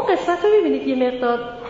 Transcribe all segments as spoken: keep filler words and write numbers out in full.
قسمت رو میبینید یه مقدار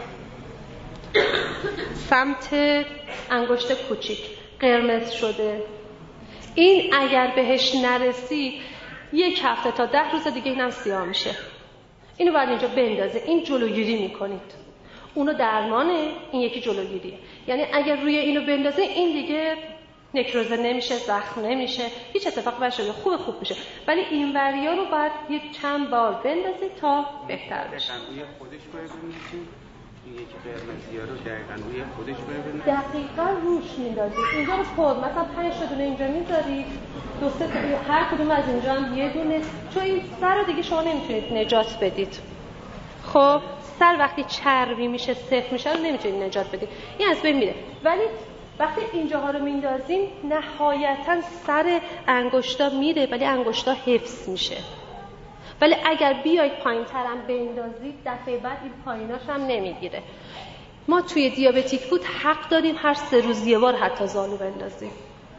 سمت انگشت کوچیک قرمز شده. این اگر بهش نرسی یک هفته تا ده روز دیگه اینم سیاه میشه. اینو باید اینجا بندازه. این جلوگیری میکنید. اونو درمانه، این یکی جلوگیریه. یعنی اگر روی اینو بندازه این دیگه نکروزه نمیشه، زخم نمیشه، هیچ اتفاقی نمیشه، خوب خوب میشه. ولی این وریا رو باید یه چند بار بندازید تا بهتر بشه. روی خودش باید بندازید. این یکی قرمزی‌ها رو دقیقاً روی خودش باید بندازید. دقیقاً روش میندازید. اینجا رو پر مثلا پنج تا دونه اینجا میذارید. دو سه تا هر کدوم از اینجا هم یه دونه، چون این سر رو دیگه شما نمیتونید نجات بدید. خب سر وقتی چربی میشه، سفت میشه رو نمیتونید نجات بدید. این از بین میره. ولی وقتی اینجاها رو میندازیم نهایتاً سر انگشتا میره ولی انگشتا حفظ میشه. ولی اگر بیاید پایین‌ترم بندازید دفعه بعد این پاییناش هم نمیگیره. ما توی دیابتیک فود حق داریم هر سه روز یه بار حتی زالو بندازیم.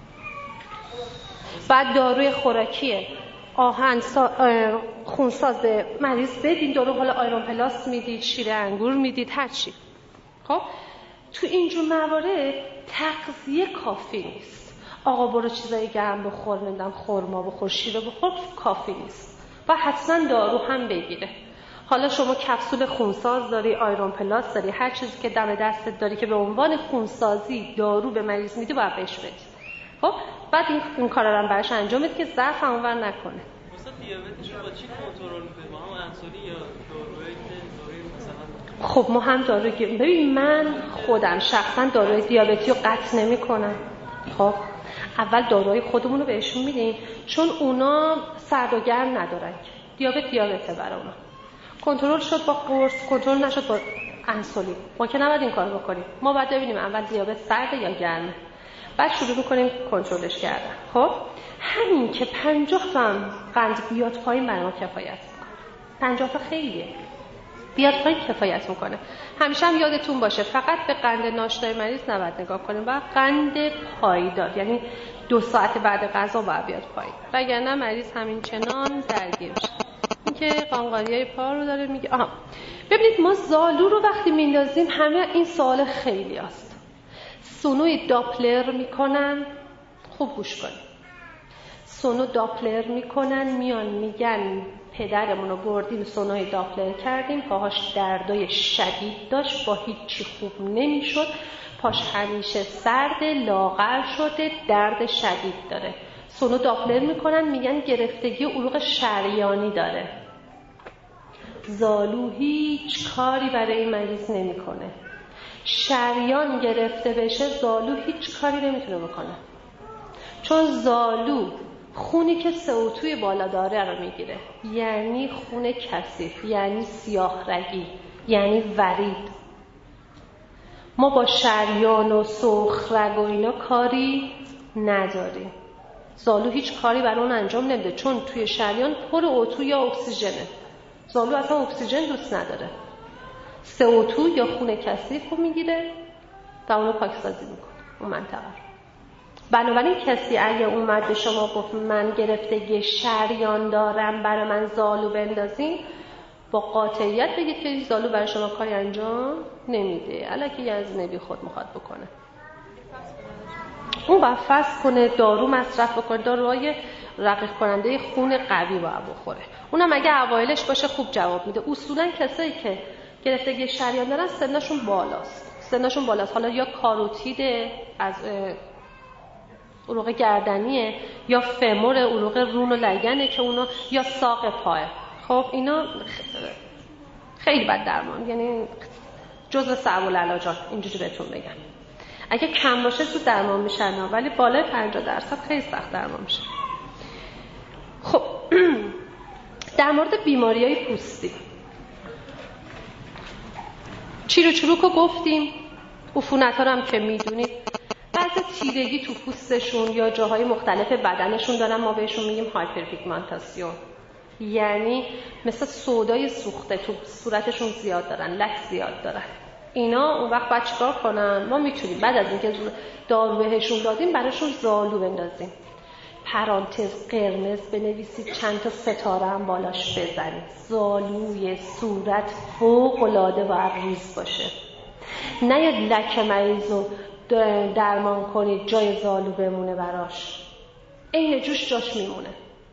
بعد داروی خوراکیه آهن سا... خونساز به مریض بدین. دارو حالا آیرون پلاس میدید، شیر انگور میدید، هر چی. خب تو اینجور موارد تغذیه کافی نیست. آقا برو چیزای گرم بخور، نمیدونم خرما بخور، شیر بخور، کافی نیست. و حتما دارو هم بگیره. حالا شما کپسول خونساز داری، آیرون پلاس داری، هر چیزی که دم دستت داری که به عنوان خونسازی دارو به مریض میدی باید بهش بدی. خب بعد این اون کارا رو هم براش انجام بده که ضعف اونور نکنه. مثلا دیابتش رو با چی کنترل می‌کنی؟ با هم انسولین یا داروی داروی مثلا؟ خب ما هم دارو گیریم. ببین من خودم شخصا داروی دیابتی رو قطع نمی‌کنم. خب اول داروی خودمون رو بهشون میدیم چون اونا سرد و گرم ندارن. دیابت دیابته برای اونا. کنترل شد با قرص، کنترل نشد با انسولین. ما که نباید این کارو بکنیم. ما باید ببینیم اول دیابت سرده یا گرمه. بعد شروع می‌کنیم کنترلش کردن. خب همین که پنجاه تا هم قند بیاد پایین برای ما کفایت می‌کنه. پنجاه تا خیلیه. بیاد پایین کفایت می‌کنه. همیشه هم یادتون باشه فقط به قند ناشتای مریض نباید نگاه کنیم، باید قند پایدار، یعنی دو ساعت بعد غذا باید بیاد پایین. وگرنه مریض همین چنان درگیر میشه. این که قانقاریای پا رو داره میگه. آها ببینید ما زالو رو وقتی میندازیم همه این سوال خیلی است. سونوی داپلر میکنن، خوب گوش کنید. سونو داپلر میکنن، میان میگن پدرمون رو بردیم سونوی داپلر کردیم، پاهاش دردای شدید داشت، با هیچی خوب نمیشد، پاش همیشه سرد، لاغر شده، درد شدید داره. سونو داپلر میکنن، میگن گرفتگی عروق شریانی داره. زالو هیچ کاری برای این مریض نمیکنه. شریان گرفته بشه زالو هیچ کاری نمیتونه بکنه، چون زالو خونی که سه او توی بالا داره رو میگیره، یعنی خون کثیف، یعنی سیاه رگی، یعنی ورید. ما با شریان و سرخ رگ و اینا کاری نداریم. زالو هیچ کاری برای اون انجام نمیده چون توی شریان پر اوتو یا اکسیژنه. زالو اصلا اکسیژن دوست نداره. سه او دو یا خون کثیف رو میگیره و اونو پاکسازی میکنه اون منطقه. بنابراین کسی اگه اومد به شما گفت من گرفتگی شریان دارم برای من زالو بندازین، با قاطعیت بگید که زالو برای شما کاری انجام نمیده، الکی یزنه بی خود میخواد بکنه. اون باید فصل کنه، دارو مصرف بکنه، داروهای رقیق کننده خون قوی باید بخوره. اونم اگه اوایلش باشه خوب جواب میده. اصولا کسایی که گرفتگی شریان دارن سنشون بالاست. سنشون بالاست. حالا یا کاروتیده از عروق گردنیه یا فمور عروق رون و لگنه که اونا یا ساق پاه. خب اینا خیلی بد درمان، یعنی جزء صعب العلاجات اینجوری بهتون بگم. اگه کم باشه تو درمان میشن ولی بالای پنجاه درصد خیلی سخت درمان میشه. خب در مورد بیماری‌های پوستی چیرو چروکو گفتیم، عفونت‌ها رو هم که میدونید. بعضی تیرگی تو پوستشون یا جاهای مختلف بدنشون دارن، ما بهشون میگیم هایپرپیگمنتاسیون، یعنی مثل سودای سوخته تو صورتشون زیاد دارن، لک زیاد دارن. اینا اون وقت باید چیکار کنن؟ ما میتونیم بعد از اینکه دارو بهشون دادیم براشون زالو بندازیم. پرانتز قرمز بنویسید، چند تا ستاره هم بالاش بزنید. زالوی صورت فوق العاده باید ریز باشه. نیاد لکه مریض رو درمان کنید جای زالو بمونه براش، این جوش جاش میمونه.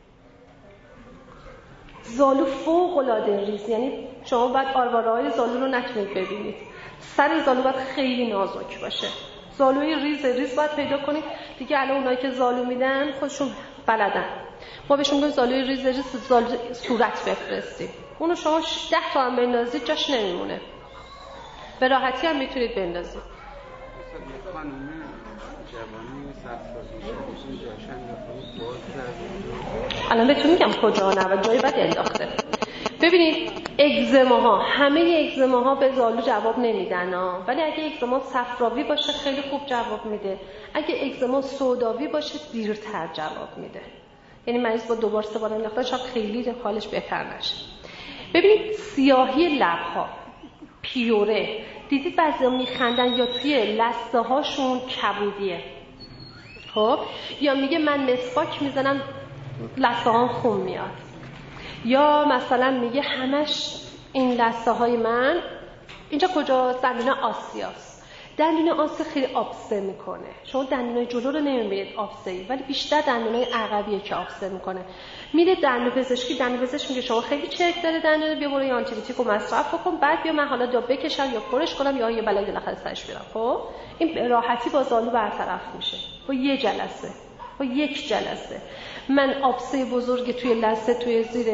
زالو فوق العاده ریز، یعنی شما باید آرواره های زالو رو نتونید ببینید. سر زالو باید خیلی نازک باشه. زالوی ریز ریز باید پیدا کنید دیگه. الان اونایی که زالو میدن خودشون بلدن. ما بهشون میگیم زالوی ریز ریز زالو صورت بفرستید. اونو شما ده تا هم بندازید جاش نمیمونه. به راحتی هم میتونید بندازید. مثلا خانم جوانی صفراوی جاشن باز کرد. الان بهتون میگم کجا نه و جایی بعد انداخته. ببینید اگزماها، همه اگزماها به زالو جواب نمیدن ها، ولی اگه اگزما صفراوی باشه خیلی خوب جواب میده. اگه اگزما سوداوی باشه دیرتر جواب میده. یعنی مریض با دوبار سه بار انداختن شاید خیلی حالش بهتر نشه. ببینید سیاهی لب‌ها، پیوره، دیدید بعضیا میخندن یا توی لثه هاشون کبودیه، خب یا میگه من مسواک میزنم لثه هام خون میاد، یا مثلا میگه همش این لثه های من اینجا کجاست؟ دندون آسیاست. دندون آسیا خیلی آبسه میکنه. شما دندونای جلو رو نمیبینید آبسه‌ای، ولی بیشتر دندونای عقبیه که آبسه میکنه. میره دندون پزشکی، دندون پزشک میگه شما خیلی چرک داره دندون، بیا برو یه آنتیبیوتیکو مصرف کن، بعد بیا من حالا یا بکشم یا پرش کنم یا یه بلای بالاخره سرش بیارم. خب این راحتی با زالو برطرف میشه با یه جلسه، با یک جلسه. من آبسه بزرگ توی لثه توی زیر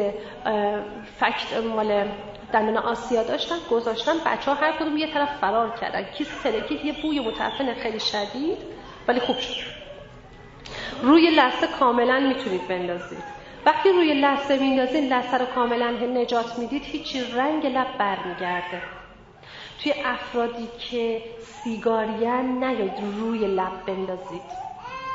فکت مال دندون آسیا داشتم، گذاشتم، بچه‌ها هر کدوم یه طرف فرار کردن. کیس ترکید، یه بوی متعفن خیلی شدید ولی خوب شد. روی لثه کاملا میتونید بندازید. وقتی روی لثه میندازید لثه رو کاملا نجات میدید، هیچی رنگ لب برمیگرده. توی افرادی که سیگاریان نیاید روی لب بندازید،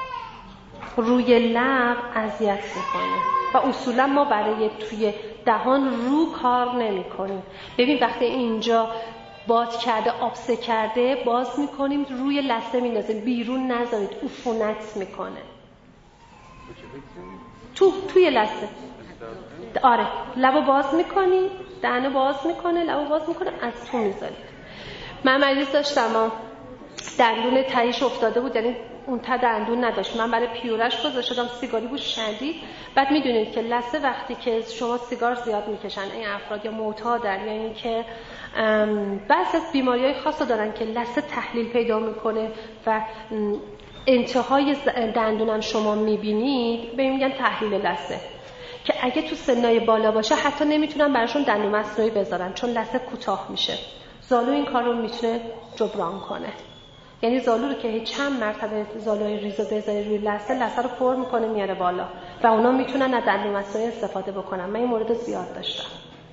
روی لب اذیت میکنه و اصولا ما برای توی دهان رو کار نمی کنیم. ببین وقتی اینجا باد کرده آبسه کرده باز میکنیم روی لثه میندازیم، بیرون نذارید عفونت میکنه. تو توی لثه آره لبو باز میکنی، دهنو باز میکنه، لبو باز میکنه، از تو میذارید. من مریض داشتم دندون تهیش افتاده بود، یعنی اون تا دندون نداشت. من برای پیورش گذاشتم، سیگاری بود شدید. بعد میدونید که لثه وقتی که شما سیگار زیاد میکشن این افراد یا معتادن یا این که بعضی از بیماریهای خاص دارن که لثه تحلیل پیدا میکنه و انتهای دندونم شما میبینید به میگن تحلیل لثه، که اگه تو سنای بالا باشه حتی نمیتونن براشون دندون مصنوعی بذارن چون لثه کوتاه میشه. زالو این کار رو میتونه جبران کنه. یعنی زالو رو که چند مرتبه زالوی ریزو بذاری روی لثه، لثه رو پر میکنه میاره بالا و اونا میتونن از دندون مصنوعی استفاده بکنن. من این مورد زیاد داشتم.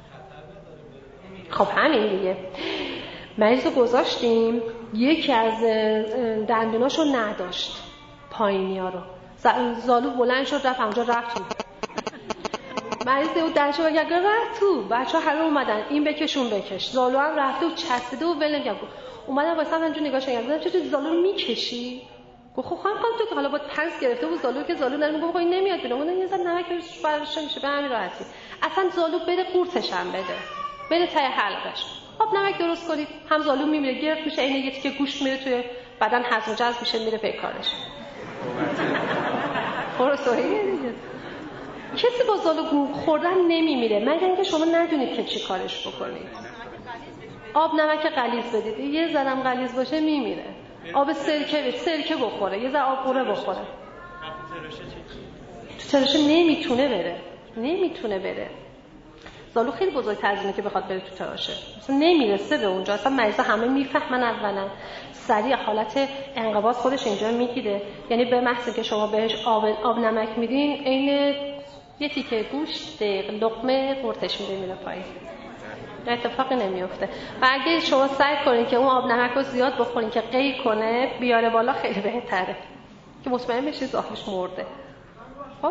خب همین دیگه. مریض رو گذاشتیم، یکی از دندوناشو نداشت پایینی ها رو، زالو بلند شد رفت اونجا رفت تو. مریض اون دندونشو بگه رفت تو، بچه ها همه اومدن این بکشون بکش، زالو هم رفته و چسبیده و ول نگه. اومدم واسه من جو نگاهش کردم، چطور زالو رو میکشی؟ گفت خب خانم تو که حالا با پنس گرفته بود زالو که زالو نرم، گفت این نمیاد بیرون. اون یه ذره نمک روش فرش میشه به همین راحتی. اصلا زالو بده قورتش هم بده. بده ته حلقش. آب نمک درست کنید، هم زالو میمیره گرفت میشه، عین یه تیکه گوشت میره توی بدن هضم و جذب میشه میره پی کارش. خورسویه دیگه. کسی با زالو خوردن نمیمیره مگر اینکه شما ندونید که چی کارش بکنید. آب نمک غلیظ بدید، یه ذرم غلیظ باشه میمیره. آب سرکه بده، سرکه بخوره، یه ذره آب قوره بخوره. تو تراشه نمیتونه بره، نمیتونه بره. زالو خیلی بزرگتر از اینه که بخواد بره تو تراشه، اصلا نمیرسه به اونجا. اصلا مریضا همه میفهمن اولا سریع حالت انقباض خودش اینجا میگیره. یعنی به محض که شما بهش آب آب نمک میدین عین یه تیکه گوشت لقمه قورتش میده میره پایین، اتفاقی نمیفته. و اگه شما سعی کنید که اون آب نمک رو زیاد بخورین که قی کنه بیاره بالا، خیلی بهتره که مطمئن بشید زالوش مرده. خب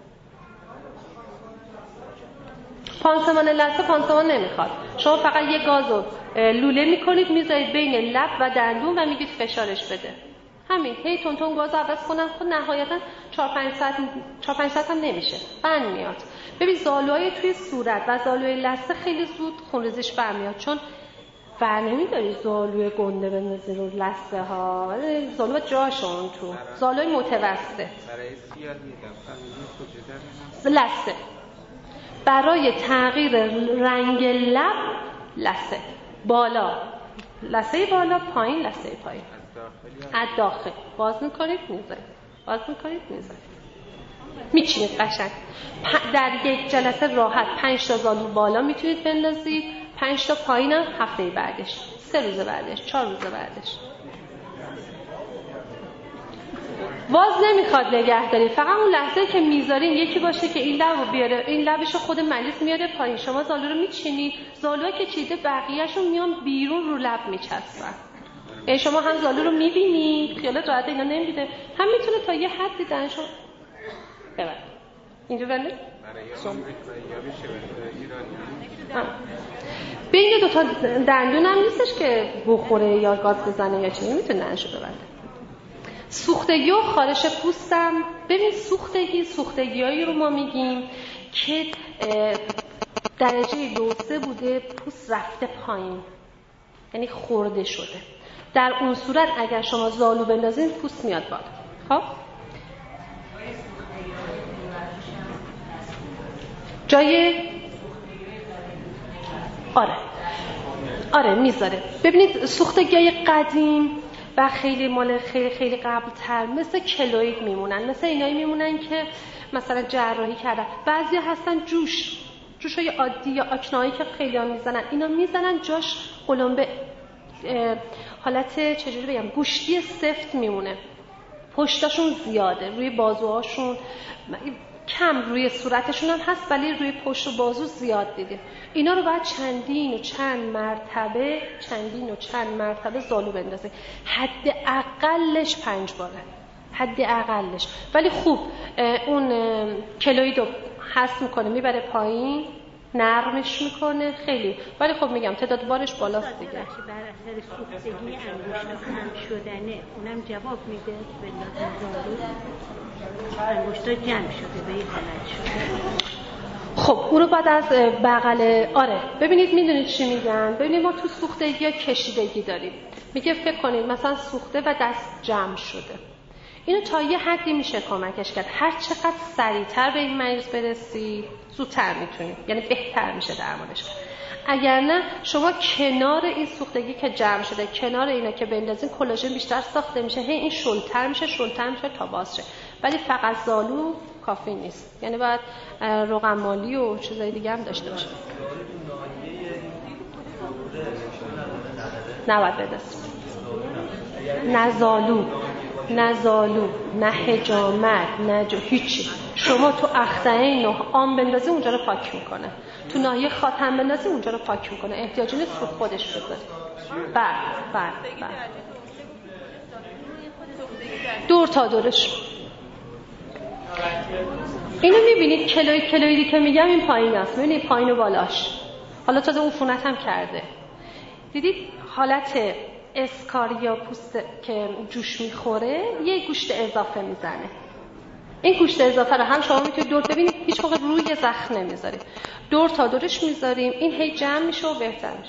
پانسمان لثه پانسمان نمیخواد. شما فقط یه گازو لوله میکنید میذارید بین لب و دندون و میگید فشارش بده. همین هی تون تون گاز عوض کنن. خب نهایتا چهار پنج ساعت چهار پنج ساعت هم نمیشه، بند میاد. ببین زالوهای توی صورت و زالوی لثه خیلی زود خونریزیش برمیاد، چون بر نمیداری زالوی گنده بندازی رو لثه ها، زالو جاشون تو زالوی متوسط برای سیاه میدم لثه، برای تغییر رنگ لب لثه، بالا لثه بالا، پایین لثه پایین، از داخل باز میکنید میذارید، باز میکنید میذارید، میچینید قشنگ. در یک جلسه راحت پنج تا زالو بالا میتونید بندازید، پنج تا پایین هم هفته بعدش، سه روز بعدش، چهار روز بعدش. واز نمیخواد نگه دارید، فقط اون لحظه که میذارین یکی باشه که این لبو بیاره، این لبشو خود مریض میاره پایین، شما زالو رو میچینید، زالوها که چیده بقیه‌شون میان بیرون رو لب میچسبن. یعنی شما هم زالو رو میبینید، خیالت راحت اینا نمیده، هم میتونه تا یه حدی دنشو ببر. اینجا ولی؟ بین دو تا دندون هم نیستش که بخوره یا گاز بزنه یا چیزی، میتونه دنشو ببره. سوختگی و خارش پوستم، ببین سوختگی سوختگیایی رو ما میگیم که درجه دو سه بوده، پوست رفته پایین، یعنی خورده شده. در اون صورت اگر شما زالو بندازین پوست میاد بالا. خب جای آره آره میذاره. ببینید سوختگیای قدیم و خیلی مال خیلی خیلی قبل‌تر مثل کلوید میمونن، مثل اینایی میمونن که مثلا جراحی کردن. بعضی هستن جوش جوشای عادی یا آکنایی که خیلی ها میزنن، اینا میزنن جاش قلمبه حالت چجوری بگم گوشتی سفت میمونه، پشتاشون زیاده، روی بازوهاشون کم، روی صورتشون هم هست ولی روی پشت و بازو زیاد دیدیم. اینا رو باید چندین و چند مرتبه چندین و چند مرتبه زالو بندازه، حد اقلش پنج باره، حد اقلش. ولی خوب اون کلویدو حس میکنه میبره پایین، نرمش میکنه خیلی، ولی خب میگم تعداد بارش بالاست دیگه. بر اثر سوختگی انگشتا خم شدنه اونم جواب میده بندازن زالو، انگشتا جمع شده به این حالت شده. خب اونو بعد از بغل آره ببینید میدونید چی میگن، ببینید ما تو سوختگی ها کشیدگی داریم، میگه فکر کنید مثلا سوخته و دست جمع شده، اینو تا یه حدی میشه کمکش کرد، هر چقدر سریعتر به این مریض برسی زودتر میتونید، یعنی بهتر میشه درمانش کرد. اگر نه شما کنار این سوختگی که جمع شده، کنار اینا که بندازین کلاژن بیشتر ساخته میشه، هی این شلتر میشه شلتر میشه تا باز شه. ولی فقط زالو کافی نیست، یعنی باید روغن مالی و چیزای دیگه هم داشته باشه. نباید بدست نه زالو نه زالو نه حجامت نه جو هیچی. شما تو اخترین و آن بندازی اونجا رو پاک میکنه، تو ناحیه خاتم بندازی اونجا رو پاک میکنه، احتیاجی نیست رو خودش بذاری. بله بله بله دور تا دورش. اینو میبینید کلوید کلویدی که میگم این پایین است، میبینید پایین و بالاش، حالا تازه عفونت هم کرده. دیدید حالت اسکاریا پوست که جوش میخوره یه گوشت اضافه میزنه، این گوشت اضافه رو هم شما میتونید دور ببینید، هیچ موقع روی زخم نمیذاریم، دور تا دورش میذاریم، این هی جمع میشه و بهتر میشه.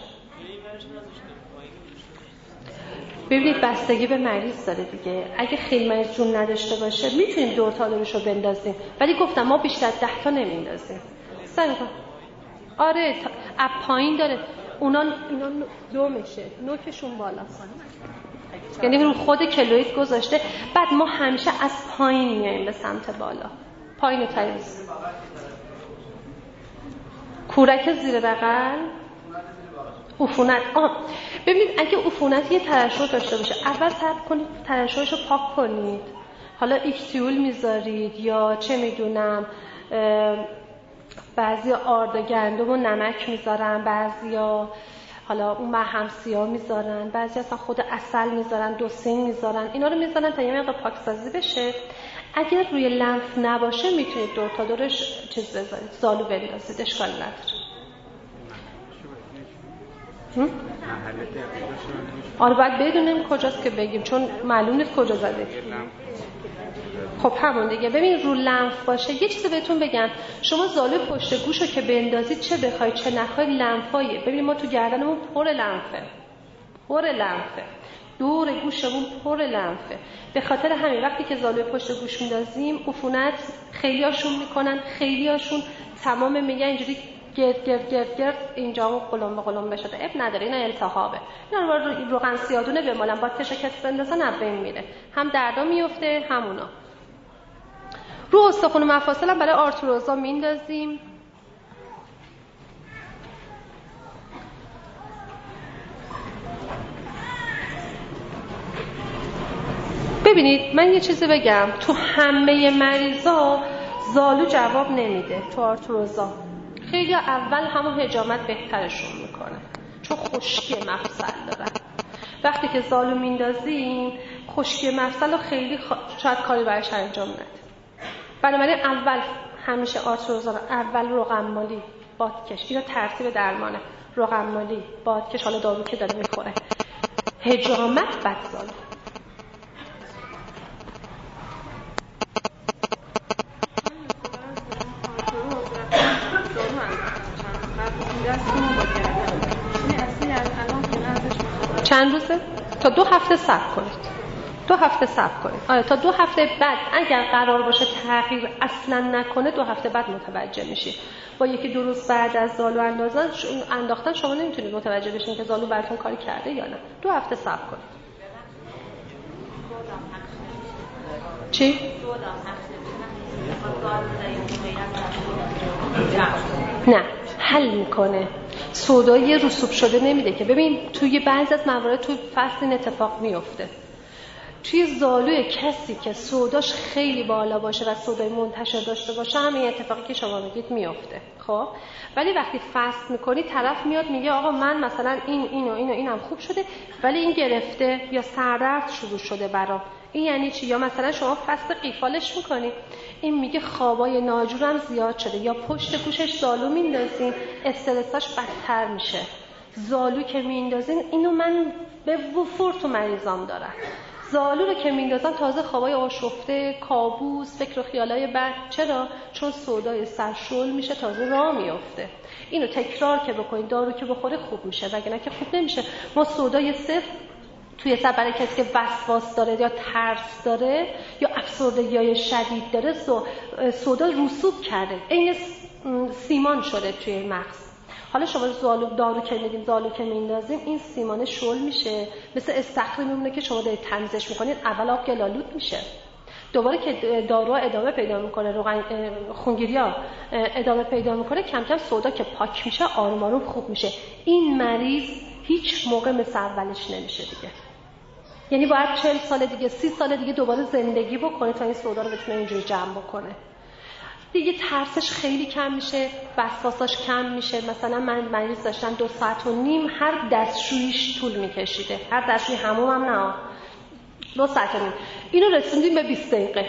ببینید بستگی به مریض داره دیگه، اگه خیلی مریض جون نداشته باشه میتونیم دور تا دورش رو بندازیم، ولی گفتم ما بیشتر ده تا نمیندازیم. سعی کن. آره اپ پایین داره، اونا اینا دو میشه، نوکشون بالاست، یعنی رو خود کلوید گذاشته. بعد ما همیشه از پایین میایم به سمت بالا، پایین تایز کورک زیر بغل عفونت. آه ببینید اگه عفونت یه ترشح داشته باشه اول صبر کنید ترشحش رو پاک کنید، حالا ایکتیول میذارید یا چه میدونم بعضی آرد گندم و نمک میذارن، بعضیا حالا اون مرهم سیاه میذارن، بعضی اصلا خود عسل میذارن، دوسین میذارن، اینا رو میذارن تا یه مقدار پاکسازی بشه. اگر روی لنف نباشه میتونید دور تا دورش چیز بذارید، زالو بندازید، اشکال نداره. محل آره باید بدونیم کجاست که بگیم، چون معلوم نیست کجا زده. خب همون دیگه. ببین رو لنف باشه. یه چیزی بهتون بگم، شما زالوی پشت گوشو که بندازید چه بخواید چه نخواید لنفایه. ببین ما تو گردنمون پر لنفه، پر لنفه، دور گوشمون پر لنفه. به خاطر همین وقتی که زالوی پشت گوش میندازیم عفونت خیلیاشون میکنن، خیلیاشون تمام میگن اینجوری گرد گرد گرد گرد اینجا قلم به قلم بشده. اب نداره، اینا التهابه. اینا رو روغن سیادونه بمالن با تشکت بندازن از بین میره، هم دردا میفته همونا. رو استخوان مفاصل هم برای آرتروزا میندازیم. ببینید من یه چیزی بگم، تو همه مریضا زالو جواب نمیده. تو آرتروزا خیلی اول همون حجامت بهترشون میکنه چون خشکی مفصل دارن. وقتی که زالو میندازیم خشکی مفصل رو خیلی خ... شاید کاری برش انجام نده. بنابراین اول همیشه آرتروزا رو اول روغن مالی، بادکش، اینا ترتیب درمانه. روغن مالی، بادکش، حالا دارو که داره میخوره، حجامت، بعد زالو. چند روزه؟ تا دو هفته صبر کنید. دو هفته صبر کنید. آره تا دو هفته بعد اگر قرار باشه تغییر اصلا نکنه دو هفته بعد متوجه میشید. با یکی دو روز بعد از زالو اندازن انداختن شما نمیتونید متوجه بشین که زالو براتون کاری کرده یا نه. دو هفته صبر کنید. چی؟ نه حل میکنه. سودای رسوب شده نمیده که. ببین توی بعضی از موارد توی فصل این اتفاق میفته. توی زالوی کسی که سوداش خیلی بالا باشه و سودای منتشر داشته باشه همین اتفاقی که شما میگید میفته. خب ولی وقتی فصل میکنی طرف میاد میگه آقا من مثلا این اینو اینو اینم خوب شده ولی این گرفته یا سردرد شروع شده برام. این یعنی چی؟ یا مثلا شما فصل قیفالش میکنی این میگه خوابای ناجورم زیاد شده، یا پشت گوشش زالو میندازین استرساش بدتر میشه. زالو که میندازین اینو من به وفور تو مریضام دارم. زالو رو که میندازن تازه خوابای آشفته، کابوس، فکر و خیالای بد. چرا؟ چون سودای سر شل میشه، تازه راه میفته. اینو تکرار که بکنید دارو که بخوره خوب میشه، وگرنه که خوب نمیشه. ما سودای صفر توی سر برای کسی که وسواس داره یا ترس داره یا افسردگی شدید داره سودا رسوب کرده، این سیمان شده توی مغز. حالا شما زالو دارو که میدیم زالو که میندازیم این سیمان شل میشه، مثل استخری میمونه که شما دارید تمیزش میکنید. اول آب گلالود میشه، دوباره که دارو ادامه پیدا میکنه، روغن خونگیریا ادامه پیدا میکنه، کم کم سودا که پاک میشه آروم آروم خوب میشه. این مریض هیچ موقع مثل اولش نمیشه دیگه. یعنی باید چهل سال دیگه سی سال دیگه دوباره زندگی بکنه تا این سودا رو بتونه اینجوری جمع بکنه. دیگه ترسش خیلی کم میشه، وسواساش کم میشه. مثلا من مریض داشتم دو ساعت و نیم هر دستشویش طول میکشیده، هر دستشوی حموم هم نه، دو ساعت و نیم. اینو رسوندیم به بیست دقیقه.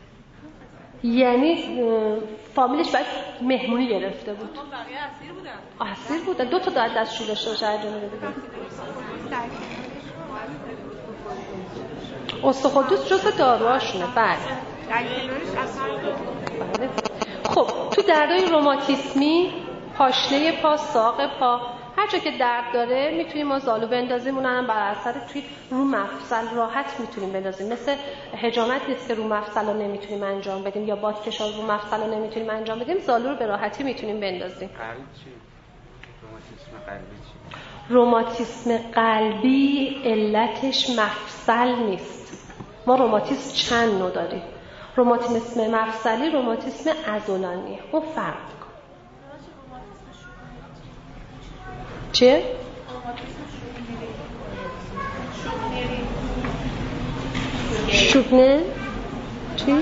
یعنی فامیلش باید مهمونی گرفته بود. بقیه اسیر بودن. اسیر بودن. دو تا داد دستشوی داشته باشه هر جونه بده. استخوان جزء داروهاشونه. بله. بله. خب تو دردای روماتیسمی، پاشنه پا، ساق پا، هر جا که درد داره میتونیم ما زالو بندازیم. اونم هم بر اثر توی رو مفصل راحت میتونیم بندازیم. مثل حجامت نیست که رو مفصل رو نمیتونیم انجام بدیم یا بادکش رو مفصل رو نمیتونیم انجام بدیم. زالو رو به راحتی میتونیم بندازیم. قلب چی؟ روماتیسم قلبی چی؟ روماتیسم قلبی علتش مفصل نیست. ما روماتیسم چند نوع داریم. روماتیسم مفصلی، روماتیسم عضلانی. اون فرق میکنه. چیه؟ شوگنر چی؟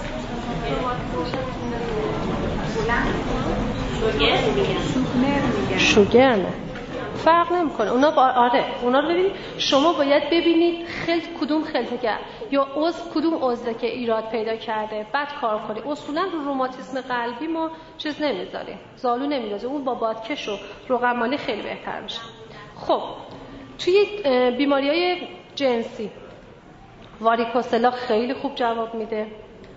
شوگر نه، فرق نمیکنه. اونا با... آره اونا رو ببینید. شما باید ببینید خلط کدوم خلطه کرد یا عضو کدوم عضو که ایراد پیدا کرده بعد کار کنید. اصولا رو روماتیسم قلبی ما چیز نمیذاریم، زالو نمیذاریم. اون با بادکش و روغن مالی خیلی بهتر میشه. خب توی بیماریهای جنسی واریکوسلا خیلی خوب جواب میده.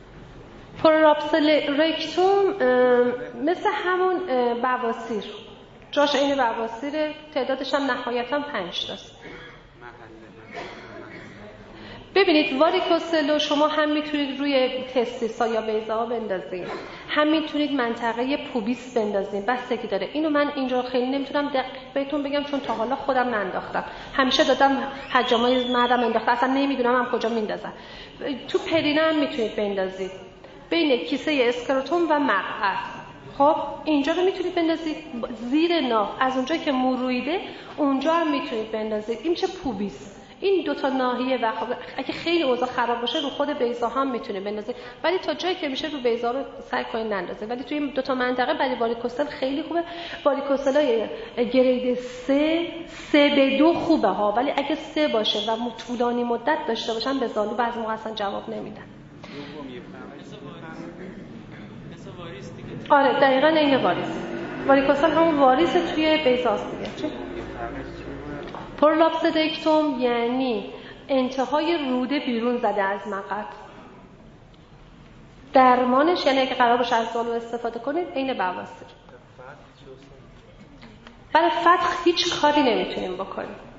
پرولاپس رکتوم مثل همون بواسیر، جاش این بواسیره، تعدادش هم نهایتاً پنج تاست. ببینید واریکوسلو شما هم میتونید روی تستیسا یا بیضه‌ها بندازید، هم میتونید منطقه پوبیس بندازید، بستگی داره. اینو من اینجا خیلی نمیتونم دقیق بهتون بگم چون تا حالا خودم ننداختم، همیشه دادم حجامای مردم انداخته، اصلا نمیدونم هم کجا میندازن. تو پرینه هم میتونید بندازید بین کیسه اسکروتوم و مقعد. خب اینجا رو میتونید بندازید زیر ناف، از اونجا که مورویده اونجا هم میتونید بندازید، این میشه پوبیس. این دو تا ناحیه و خب اگه خیلی اوضاع خراب باشه رو خود بیضا هم میتونه بندازید، ولی تا جایی که میشه رو بیضا رو سعی کنید نندازید. ولی توی این دو تا منطقه برای واریکوسل خیلی خوبه. واریکوسلای گرید سه سه به دو خوبه ها، ولی اگه سه باشه و طولانی مدت داشته باشن به زالو بعضی موقع اصلا جواب نمیدن. آره دقیقاً این واریس. واریکوسل همون واریس توی بیضاست دیگه. چی؟ پرولاپس رکتوم یعنی انتهای روده بیرون زده از مقعد. درمانش یعنی اگه قرار باشه از زالو استفاده کنید عین بواسیر. برای فتح هیچ کاری نمیتونیم بکنیم.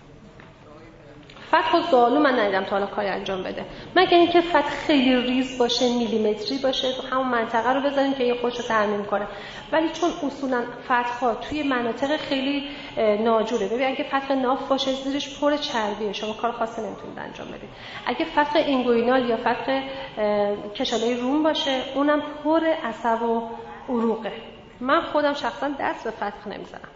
فتح و زالو من ندیدم تا حالا کاری انجام بده، مگر اینکه فتح خیلی ریز باشه، میلیمتری باشه، همون منطقه رو بذاریم که یه خوش رو ترمیم کنه. ولی چون اصولا فتح‌ها توی مناطق خیلی ناجوره، ببین اگه فتح ناف باشه زیرش پر چربیه، شما کار خاصی نمیتونید انجام بدید. اگه فتح اینگوینال یا فتح کشاله روم باشه اونم پر عصب و عروقه. من خودم شخصا دست به فتح نمیزنم.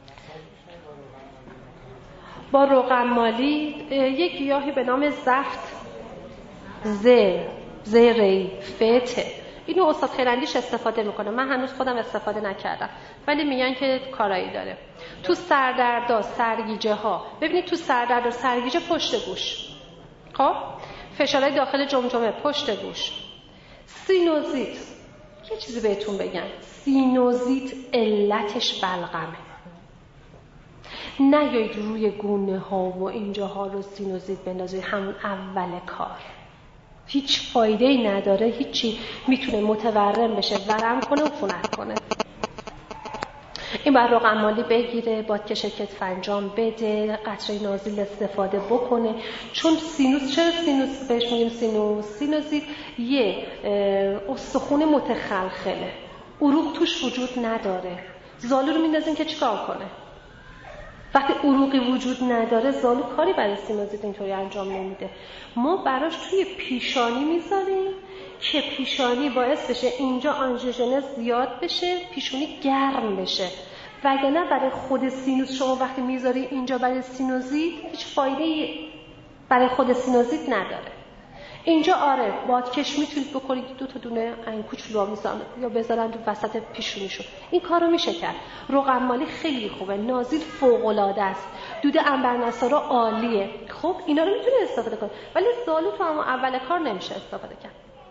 با روغن مالی یک گیاهی به نام زفت زر زری فته، اینو استاد خیراندیش استفاده میکنه، من هنوز خودم استفاده نکردم ولی میگن که کارایی داره. تو سردردا، سرگیجه ها، ببینید تو سردرد و سرگیجه پشت گوش، خب فشارهای داخل جمجمه پشت گوش. سینوزیت، یه چیزی بهتون بگم، سینوزیت علتش بلغمه. نیایید روی گونه ها و اینجاها رو سینوزیت بندازید همون اول کار، هیچ فایده ای نداره، هیچی میتونه متورم بشه، ورم کنه و عفونت کنه. این باید روغن مالی بگیره، بادکش کتف انجام بده، قطره نازل استفاده بکنه. چون سینوس، چرا سینوس بهش میگیم سینوس؟ سینوزیت یه استخون متخلخله، عروق توش وجود نداره. زالو رو میندازین که چیکار کنه؟ وقتی عروقی وجود نداره زالو کاری برای سینوزیت اینطوری انجام نمیده. ما براش توی پیشانی میذاریم که پیشانی باعث بشه اینجا آنژیوژنز زیاد بشه، پیشونی گرم بشه. وگرنه برای خود سینوس شما وقتی میذاری اینجا برای سینوزیت هیچ فایده برای خود سینوزیت نداره. اینجا آره بادکش میتونید بکنید، دو تا دونه انکوچلو میذارن یا بذارن تو وسط پیشونیشون، این کارو میشه کرد. روغن مالی خیلی خوبه، نازیل فوق العاده است، دود عنبرنسارا عالیه. خب اینا رو میتونید استفاده کنید، ولی زالو تو هم اول کار نمیشه استفاده کرد.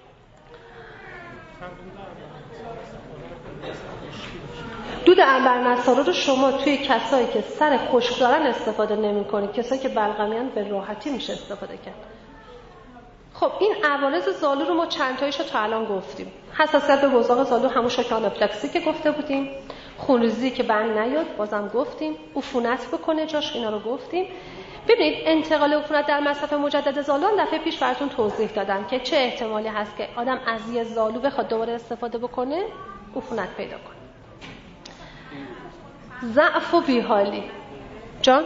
دود عنبرنسارا رو شما توی کسایی که سر خشک دارن استفاده نمی‌کنید، کسایی که بلغمیان به راحتی میشه استفاده کرد. خب این عوارض زالو رو ما چند تاییشو تا الان گفتیم. حساسیت به بزاق زالو همون شوک آنافیلاکسی که گفته بودیم، خونریزی که بند نیاد بازم گفتیم، عفونت بکنه جاش، اینا رو گفتیم. ببینید انتقال عفونت در مصرف مجدد زالو دفعه پیش براتون توضیح دادم که چه احتمالی هست که آدم از یه زالو بخواد دوباره استفاده بکنه، عفونت پیدا کنه. ضعف و بیحالی جان،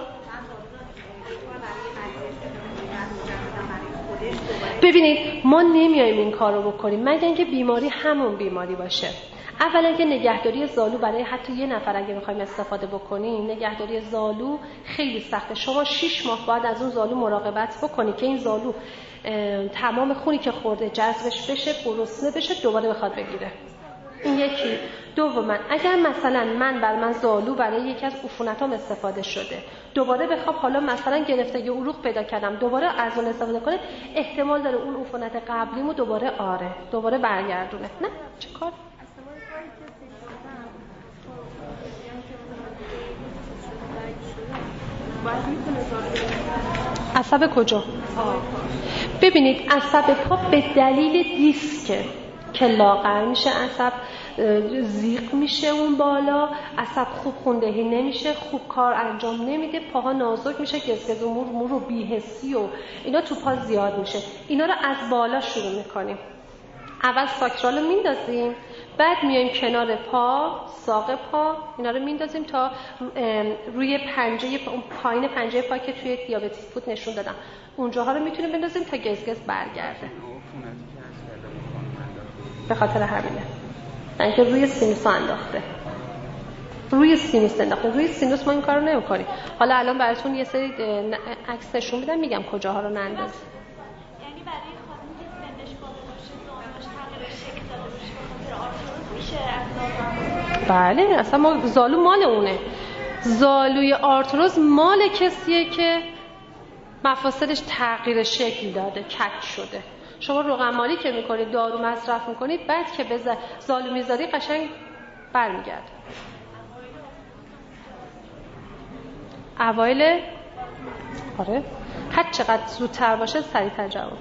ببینید ما نمیایم این کار رو بکنیم مگر اینکه بیماری همون بیماری باشه. اولا که نگهداری زالو برای حتی یه نفر اگه بخوایم استفاده بکنیم، نگهداری زالو خیلی سخته. شما شش ماه بعد از اون زالو مراقبت بکنی که این زالو تمام خونی که خورده جذبش بشه، گرسنه بشه، دوباره بخواد بگیره. این یکی. دوما اگر مثلا من بر من زالو برای یکی از عفونتام استفاده شده، دوباره بخوام حالا مثلا گرفتگی عروق پیدا کردم دوباره از اون استفاده کنه، احتمال داره اون عفونت قبلیمو دوباره آره دوباره برگردونه. نه چه کار؟ عصب کجا؟ ببینید عصب پا به دلیل دیسکه، که لاغر میشه عصب، زیق میشه اون بالا، عصب خوب خوندهی نمیشه، خوب کار انجام نمیده، پاها نازک میشه، گزگز و مور مور و بی‌حسی و اینا تو پا زیاد میشه. اینا رو از بالا شروع میکنیم. اول ساکرال رو میندازیم، بعد میایم کنار پا، ساق پا، اینا رو میندازیم تا روی پنجه پایین پنجه پا که توی دیابتیک فوت نشون دادم، اونجاها رو میتونیم بندازیم تا گزگز برگرده. به خاطر همینه اینکه روی سینوس انداخته، روی سینوس انداخته. روی سینوس ما این کارو نمی‌کنیم. حالا الان براتون یه سری عکس نشون میدم، میگم کجاها رو نندازیم. یعنی برای خانمی که سنش بالا باشه، زانوش تغییر شکل داده باشه، به خاطر آرتروز میشه اندازه؟ بله، اصلا ما زالو مال اونه. زالوی آرتروز مال کسیه که مفاصلش تغییر شکل داده، کج شده. شما روغن مالی که میکنید، دارو مصرف میکنید، بعد که به زالو میذاری قشنگ برمیگرده. اوایل آره، هر چقدر زودتر باشه سریعتر جواب.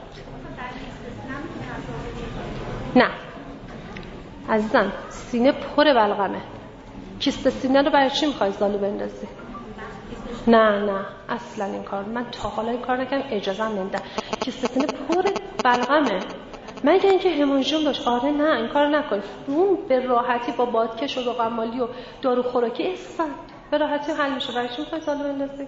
نه عزیزم، سینه پر بلغمه. کیست سینه رو برای چی میخوای زالو بندازی؟ نه نه اصلا این کار من تا حالا این کار نکردم، اجازه هم نمیدم. کیست سینه پر بلغمه، مگه اینکه همانژیوم داشت. آره نه این کار نکن. اون به راحتی با بادکش و روغن مالی و دارو خوراکی اصلا به راحتی حل میشه. برای چی میخوای زالو بندازی؟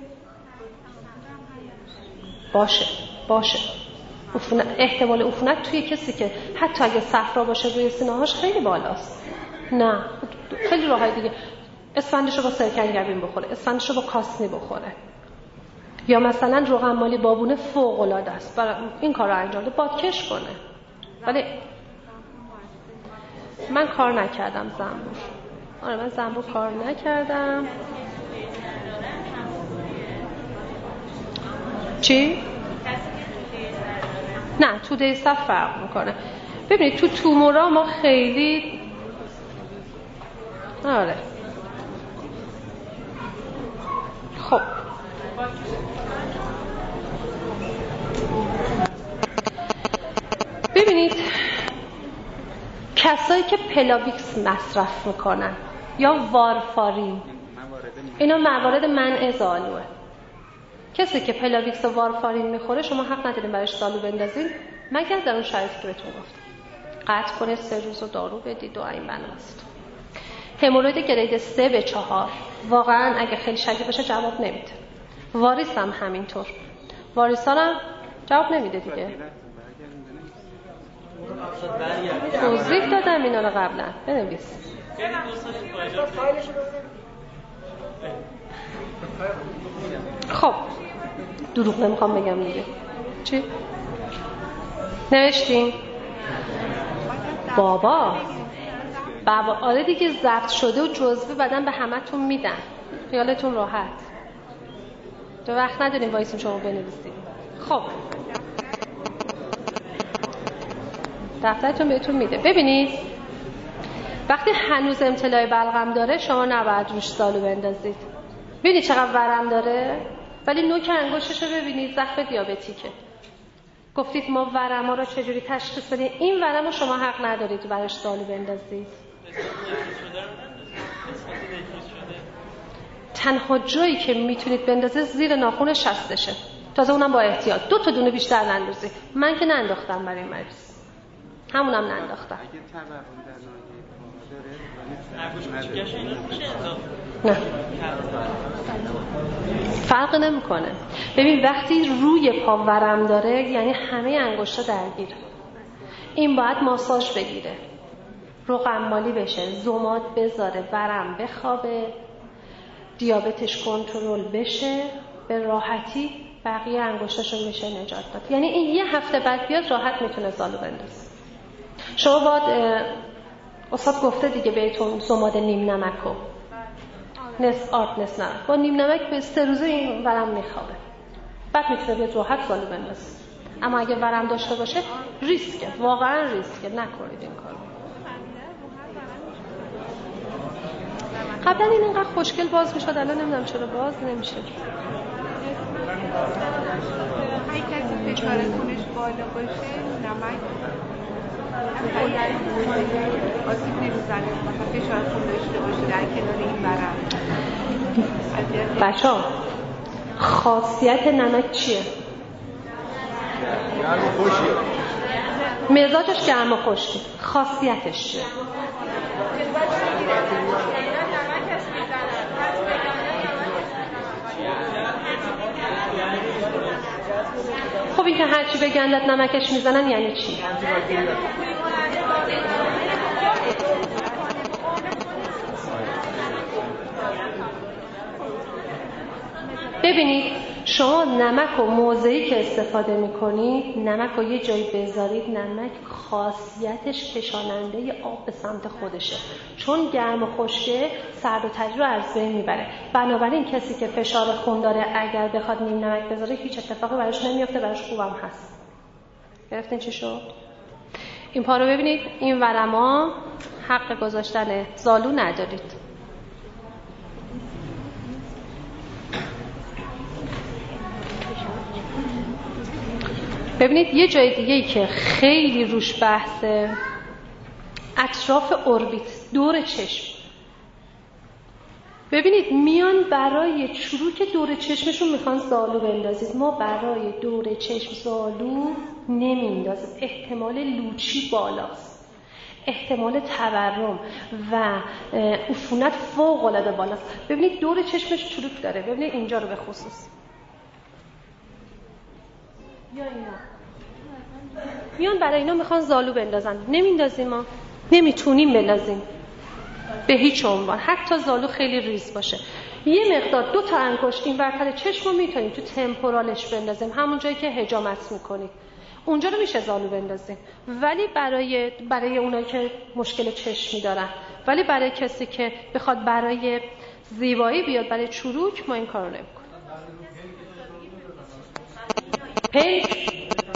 باشه باشه عفونت، احتمال عفونت توی کسی که حتی اگه صفرا باشه روی سینه‌هاش خیلی بالاست. نه خیلی راحت دیگه، اسفندشو با سرکنگبین بخوره، اسفندشو با کاسنی بخوره، یا مثلا روغن مالی بابونه فوق العاده است برای این کار رو انجام بده، بادکش کنه. ولی من کار نکردم زنبور. آره من زنبور کار نکردم. چی؟ نه تو دیستا فرق میکنه. ببینید تو تومورا ما خیلی آره خب ببینید کسایی که پلاویکس مصرف میکنن یا وارفارین، اینا موارد منع زالوه. کسی که پلاویکس و وارفارین میخوره شما حق ندارین برایش زالو بندازین مگر در اون شرایطی که بهتون گفتم. قطع کنه، سه روز دارو بدید و این بناست. هموروید گرید سه به چهار واقعا اگه خیلی شدید باشه جواب نمیده. واریس هم همینطور. واریسان هم جواب نمیده دیگه. توضیح دادم اینا رو قبلا. بنویس. خب دروغ نمیخوام بگم دیگه. چی؟ نوشتیم؟ بابا بابا آره دیگه ضبط شده و جزوه بدن به همتون میدن، خیالتون راحت. تو وقت نداریم وایسیم شما بنویسید. خب دفترتون بهتون میده. ببینید وقتی هنوز امتلاع بلغم داره شما نباید روش زالو بندازید. ببینید چقدر ورم داره، ولی نوک انگشتش رو ببینید زخم دیابتیکه. گفتید ما ورما رو چجوری تشخیص بدیم؟ این ورم رو شما حق ندارید براش زالو بندازید. تنها جایی که میتونید بندازید زیر ناخن شستشه، تازه اونم با احتیاط. دو تا دونه بیشتر نندازید. من که ننداختم برای این مریض، همونم ننداختم. نه فرق نمیکنه. ببین وقتی روی پا ورم داره یعنی همه انگشتا درگیره. این باید ماساژ بگیره، روغن مالی بشه، زماد بذاره، ورم بخوابه، دیابتش کنترل بشه، به راحتی بقیه انگشتاشو میشه نجات داد. یعنی این یه هفته بعد بیاد راحت میتونه زالو بندازه. شما باید استاد گفته دیگه بهتون زماد نیم نمکو نصف آرد نصف نمک با نیم نمک به سه روزه این ورم میخوابه، بعد میتونه بیاد راحت زالو بندازه. اما اگه ورم داشته باشه ریسکه، واقعا ریسکه، نکنید این کارو. قبلا این اینقدر خوشگل باز میشد، الان نمیدونم چرا باز نمیشه. هر کسی فکر خونش بالا باشه نمک آسیب نمیزنه مثلا فشار خون داشته باشه در کنار این ورم. بچه ها خاصیت نمک چیه؟ گرم و خوشیه. مزاجش گرم و خشکی. خاصیتش چیه؟ خب این که هرچی بگندت نمکش میزنن یعنی چی؟ ببینید شما نمک و موضعی که استفاده میکنید، نمک رو یه جایی بذارید، نمک خاصیتش کشاننده آب به سمت خودشه، چون گرم و خشکه سرد و تری رو از بین میبره. بنابراین کسی که فشار خون داره اگر بخواد نیم نمک بذاره هیچ اتفاقی براش نمیفته، براش خوبم هست. گرفتین چی شد؟ این پا رو ببینید، این ورما حق گذاشتن زالو ندارید. ببینید یه جای دیگه‌ای که خیلی روش بحثه، اطراف اوربیت، دور چشم. ببینید میان برای چروک دور چشمشون میخوان زالو بندازید. ما برای دور چشم زالو نمیندازیم. احتمال لوچی بالاست، احتمال تورم و عفونت فوق العاده بالاست. ببینید دور چشمش چروک داره، ببینید اینجا رو به خصوص. یا اینا میان برای اینا میخوان زالو بندازن، نمیندازیم، ما نمیتونیم بندازیم به هیچ عنوان، حتی زالو خیلی ریز باشه. یه مقدار دو تا انگشت این ورتر چشم رو میتونیم تو تمپورالش بندازیم، همون جایی که حجامت میکنید اونجا رو میشه زالو بندازیم. ولی برای برای اونایی که مشکل چشمی دارن، ولی برای کسی که بخواد برای زیبایی بیاد، برای چروک، ما این کارو نمیکنیم. پلک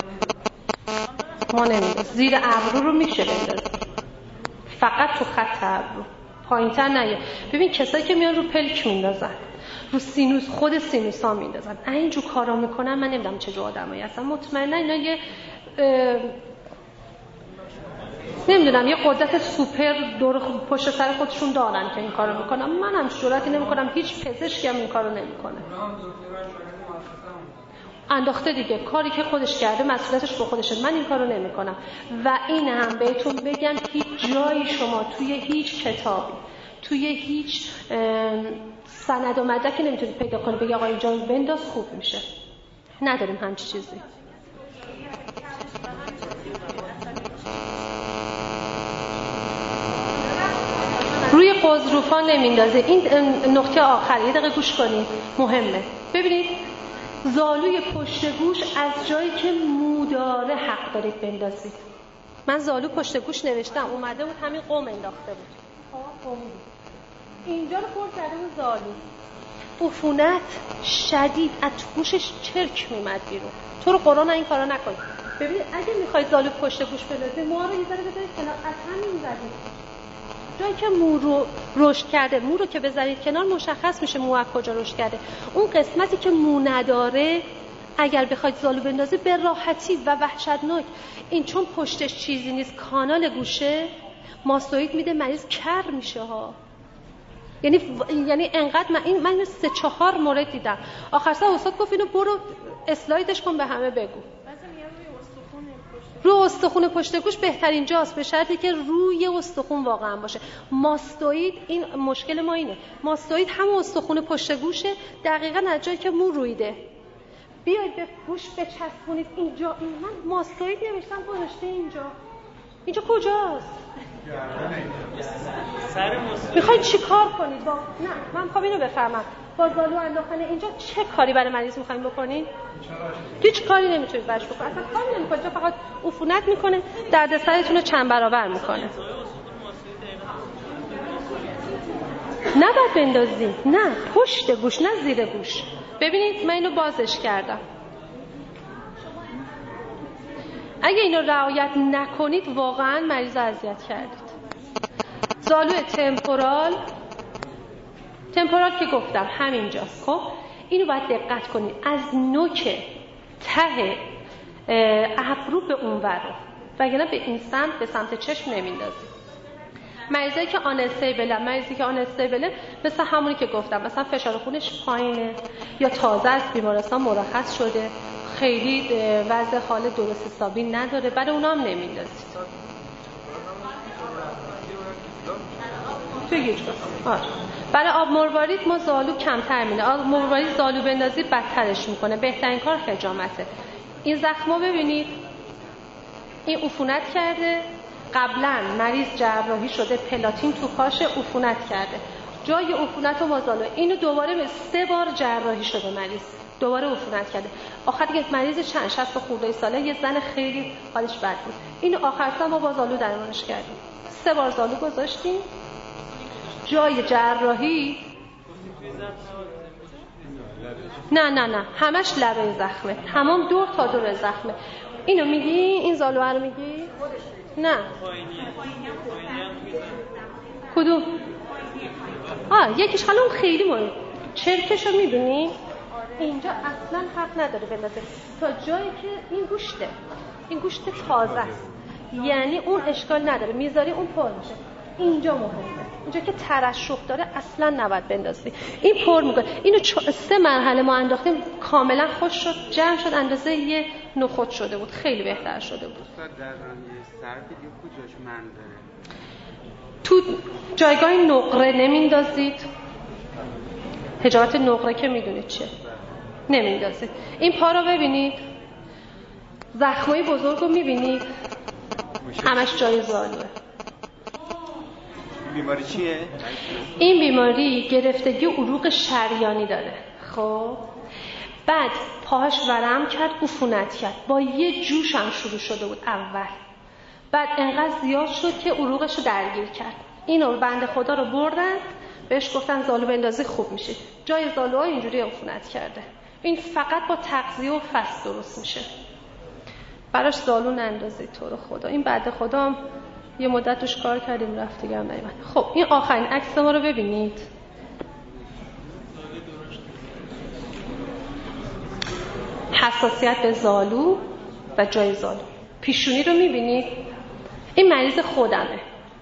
ما نمیدازیم. زیر ابرو رو میشه بندازیم، فقط تو خط ابرو، پایین‌تر نه. ببین کسایی که میان رو پلک میندازن، رو سینوس، خود سینوس ها میندازن، اینجور کارا میکنن. من نمیدونم چه جو آدمایی هستن، مطمئنا اینا یه نمیدونم یه قدرت سوپر دور پشت سر خودشون دارن که این کارو میکنن. من هم جرئتی نمیکنم، هیچ پزشکی هم این کارو نمیکنه. انداخته دیگه، کاری که خودش کرده مسئولیتش به خودشه. من این کارو نمیکنم. و این هم بهتون بگم هیچ جایی شما توی هیچ کتابی، توی هیچ سند و مدرکی نمیتونید پیدا کنید بگی آقا اینجا بنداز خوب میشه. نداریم همچین چیزی. روی قضروفا نمیندازه. این نقطه آخر یه دقیقه گوش کنید، مهمه. ببینید زالوی پشت گوش از جایی که مو داره حق دارید بندازید. من زالو پشت گوش نوشتم، اومده بود همین قم انداخته بود. قم اینجا رو پر کرده بود زالو. عفونت شدید از گوشش چرک میمد بیرون. تو رو قرآن این کارا نکنید. ببینید اگه میخواید زالو پشت گوش بندازید، مو رو یه ذره بذارید کنار، از همین زدید. جایی که مو رو رشد کرده، مو رو که بذارید کنار مشخص میشه مو از کجا رشد کرده. اون قسمتی که مو نداره اگر بخواید زالو بندازید به راحتی و وحشتناک، این چون پشتش چیزی نیست، کانال گوشه، ماستوئید میده مریض کر میشه ها. یعنی یعنی انقدر من این من سه چهار مورد دیدم. آخر سر استاد گفت اینو برو اسلایدش کن به همه بگو. رو استخون پشت گوش بهترین جاست، به شرطی که روی استخون واقعا باشه. ماستوئید، این مشکل ما اینه، ماستوئید همون استخون پشت گوشه، دقیقاً از جایی که مو رویده. بیاید به گوش بچسبونید اینجا. این من ماستوئید نوشتم گذاشته اینجا. اینجا کجاست؟ میخواید چی کار کنید با نه من میخوام اینو بفهمم. با زالو انداختن اینجا چه کاری برای مریض میخواین بکنین؟ هیچ کاری نمیتونید براش بکنید. اصلا کاری نمیکنید، چون فقط عفونت میکنه، دردسرتون رو چند برابر میکنه. نه بعد بندازید، نه پشت گوش، نه زیر گوش. ببینید من اینو بازش کردم. اگه اینو رعایت نکنید واقعا مریض اذیت کردید. زالو تمپورال، تمپورال که گفتم همینجاست. خب اینو باید دقت کنید، از نوک ته ابرو به اونور وگرنه به این سمت به سمت چشم نمیندازید. مریضایی که آن استیبل، مریضی که آن استیبل مثل همونی که گفتم، مثلا فشار خونش پایینه یا تازه از بیمارستان مرخص شده، خیلی وضع حال درست حسابی نداره، برای اونا هم نمیندازید. فکر آره. برای آب مروارید ما زالو کمتر میده. آب مروارید زالو بندازی بدترش میکنه. بهترین کار حجامته. این زخمو ببینید، این عفونت کرده، قبلا مریض جراحی شده، پلاتین تو پاش عفونت کرده، جای عفونت و مازالو، اینو دوباره به سه بار جراحی شده مریض، دوباره عفونت کرده. آخر دیگه مریض چند شصت خورده ساله، یه زن خیلی حالش بد بود، اینو آخر سال ما با زالو درمانش کردیم، سه بار زالو گذاشتیم، جای جراحی نه نه نه همش لبه زخمه، تمام دور تا دور زخمه. اینو میگی؟ این زالوه رو میگی؟ نه کدوم؟ آه یکیش حالا اون خیلی مهم، چرکشو میبینی؟ اینجا اصلا حق نداره بندازه تا جایی که این گوشته، این گوشت تازه است، یعنی اون اشکال نداره، میذاری اون پر میشه. اینجا مهمه، اینجا که ترشح داره اصلا نباید بندازی. این پر میکنه. اینو چ... سه مرحله ما انداختیم، کاملا خوش شد، جمع شد، اندازه یه نخود شده بود، خیلی بهتر شده بود. در سر دیگه کجاش من داره؟ تو جایگاه نقره نمیندازید. حجامت نقره که میدونید چیه، نمیندازید. این پا رو ببینید، زخمای بزرگ رو میبینید، همش جای زالوه. بیماری چیه؟ این بیماری گرفتگی عروق شریانی داره. خب بعد پاهاش ورم کرد، عفونت کرد، با یه جوش هم شروع شده بود اول، بعد انقدر زیاد شد که عروقش رو درگیر کرد. اینو بنده خدا رو بردن بهش گفتن زالو بندازی خوب میشه، جای زالوها اینجوری عفونت کرده. این فقط با تغذیه و فست درست میشه، براش زالو نندازید تو رو خدا. این بنده خدا هم یه مدت توش کار کردیم رفت دیگه هم نیومد. خب این آخرین عکس ما رو ببینید. حساسیت به زالو و جای زالو. پیشونی رو میبینید؟ این مریض خودمه.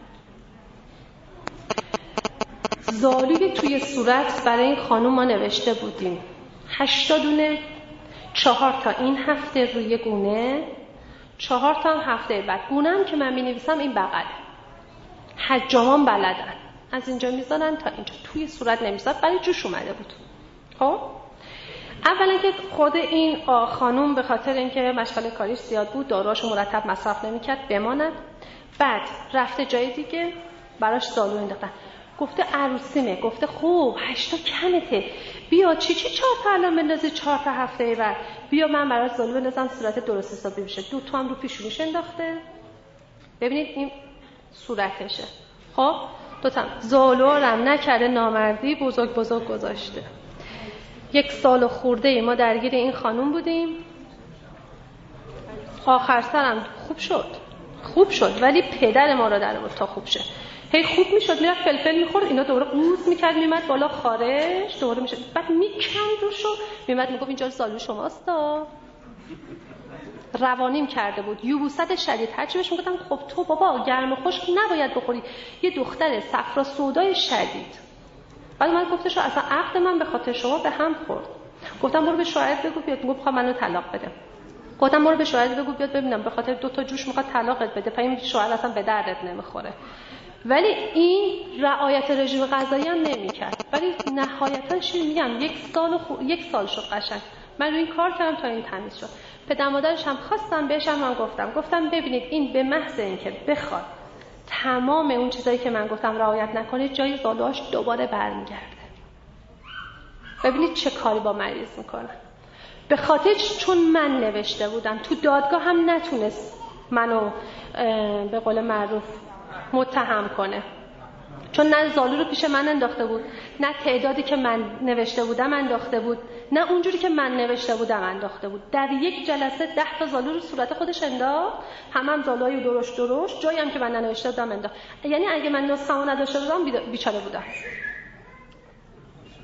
زالوی توی صورت برای این خانوم ما نوشته بودیم هشتا دونه، چهار تا این هفته روی گونه، چهار تا هم هفته بعد. گونم که من می‌نویسم این بغل. حجامان بلدن، از اینجا میذارن تا اینجا، توی صورت نمیذارن، برای جوش اومده بود. خب اولا که خود این خانوم به خاطر اینکه مشغله کاریش زیاد بود، داروهاشو مرتب مصرف نمی‌کرد بماند. بعد رفته جای دیگه، براش زالو انداختن. گفته عروسیمه، گفته خوب هشتا کمته، بیا چی چی چهار تا الان بندازی، چهار تا هفته بعد بیا من برات زالو بندازم صورت درست حسابی بشه. دو تا هم رو پیشونیش انداخته، ببینید این صورتشه. خب دو تا زالو هم نکرده، نامردی بزرگ بزرگ گذاشته. یک سال خورده ای ما درگیر این خانوم بودیم، آخر سرم خوب شد، خوب شد، ولی پدر ما رو در آورد تا خوب شه. هی خوب میشد، میرفت فلفل میخورد، اینا دوباره قوز میکرد، میمد بالا خارج، دوباره میشد، بعد میکند روشو، میمد میگفت اینجا زالو شماست دا. روانیم کرده بود، یبوست شدید. هرچی بهش میگفتم خب تو بابا گرم و خشک نباید بخوری، یه دختر صفرا سودای شدید. بعد من گفتش اصلا عقد من به خاطر شما به هم خورد. گفتم برو به شوهرت بگو بیاد، میگفت خب منو طلاق بده. گفتم برو به شوهرت بگو بیاد ببینم به خاطر دو تا جوش میخواد طلاقت بده، فهمید شوهر اصلا به دردت نمیخوره. ولی این رعایت رژیم غذایی هم نمی‌کرد. ولی نهایتاً چی میگم، یک سال خو... یک سال شد قشنگ من روی این کار کردم تا این تمیز شد. پدر مادرش هم خواستم، بهش هم من گفتم گفتم ببینید این به محض اینکه بخواد تمام اون چیزایی که من گفتم رعایت نکنه، جای زالوهاش دوباره برمیگرده. ببینید چه کاری با مریض میکنه. به خاطر چون من نوشته بودم، تو دادگاه هم نتونست منو به قول معروف متهم کنه، چون نه زالو رو پیش من انداخته بود، نه تعدادی که من نوشته بودم انداخته بود، نه اونجوری که من نوشته بودم انداخته بود. در یک جلسه ده تا زالو رو صورت خودش انداخت، هم هم زالوهای درشت درشت، جایی هم که من ننوشته بودم انداخت. یعنی اگه من نسخه‌مو نداشته بودم بیچاره بودم.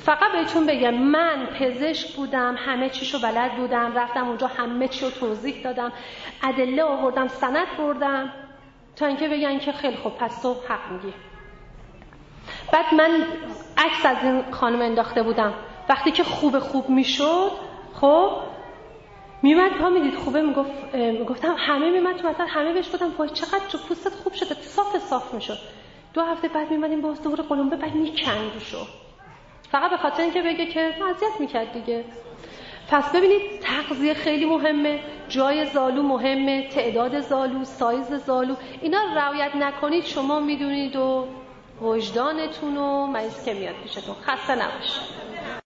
فقط بهتون بگم من پزشک بودم، همه چیشو بلد بودم، رفتم اونجا همه چیو توضیح دادم، ادله آوردم، سند بردم تا اینکه بگن که خیلی خوب پس تو حق میگی. بعد من عکس از این خانم انداخته بودم، وقتی که خوب خوب میشد خب میمد پا میدید خوبه، میگفت میگفتم همه میمد تو مثلا همه بهش گفتم وای چقدر جو پوستت خوب شده، صاف صاف میشد. دو هفته بعد میمدیم باز دوباره قلمبه بعد میکند روشو، فقط به خاطر اینکه بگه که اذیت میکرد دیگه. پس ببینید تغذیه خیلی مهمه، جای زالو مهمه، تعداد زالو، سایز زالو، اینا رعایت نکنید شما میدونید و وجدانتون و مریض که میاد پیشتون. خسته نباشید.